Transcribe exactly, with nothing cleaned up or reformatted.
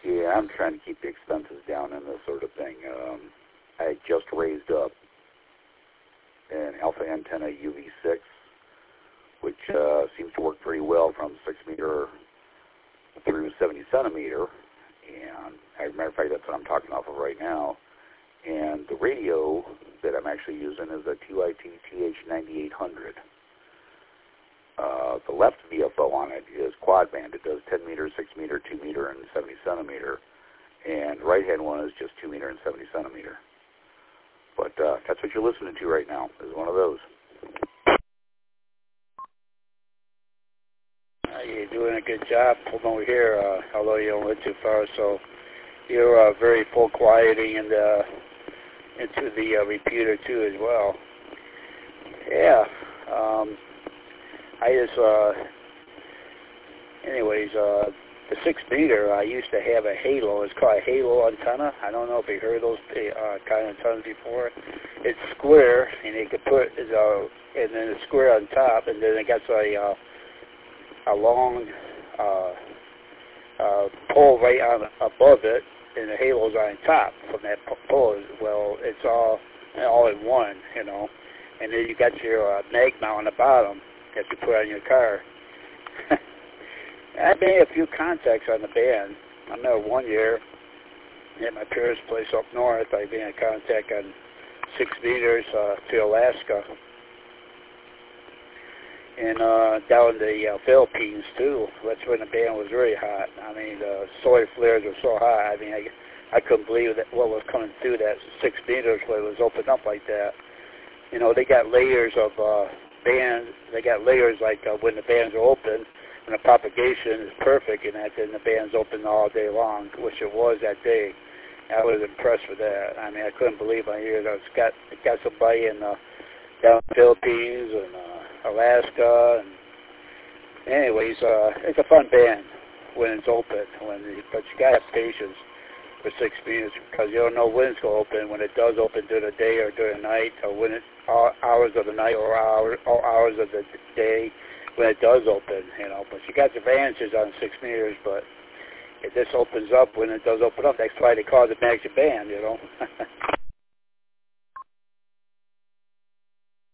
Yeah, I'm trying to keep the expenses down and this sort of thing. Um, I just raised up an alpha antenna U V six, which uh, seems to work pretty well from six meter through seventy centimeter. And as a matter of fact, that's what I'm talking off of right now. And the radio that I'm actually using is a T Y T T H ninety-eight hundred. Uh, the left V F O on it is quad band. It does ten meter, six meter, two meter, and seventy centimeter. And the right-hand one is just two meter and seventy centimeter. But uh, that's what you're listening to right now, is one of those. Uh, you're doing a good job pulling over here, uh, although you don't live too far. So you're uh, very full quieting and uh, into the uh, repeater too as well. Yeah. Um, I just, uh, anyways, uh, the six meter, I used to have a Halo. It's called a Halo antenna. I don't know if you heard those uh, kind of antennas before. It's square, and you can put, uh, and then a square on top, and then it got a, uh, a long uh, uh, pole right on above it, and the Halo's on top from that pole. Well, it's all all in one, you know. And then you got your uh, mag mount on the bottom that you put on your car. I made a few contacts on the band. I remember one year at my parents' place up north, I made a contact on six meters uh, to Alaska. And uh, down the uh, Philippines, too. That's when the band was really hot. I mean, the solar flares were so hot. I mean, I, I couldn't believe that what was coming through that six meters when it was opened up like that. You know, they got layers of uh, band. They got layers like uh, when the bands are open, and the propagation is perfect, and that then the band's open all day long, which it was that day. I was impressed with that. I mean, I couldn't believe my ears. I was got got somebody in uh, down in the Philippines and uh, Alaska, and anyways, uh, it's a fun band when it's open. When the, but you gotta have patience for six meters because you don't know when it's going to open. When it does open during the day or during the night, or when it all hours of the night or hour, all hours of the day when it does open, you know. But you got advantages on six meters, but it just opens up when it does open up. That's why they call it the magic band, you know.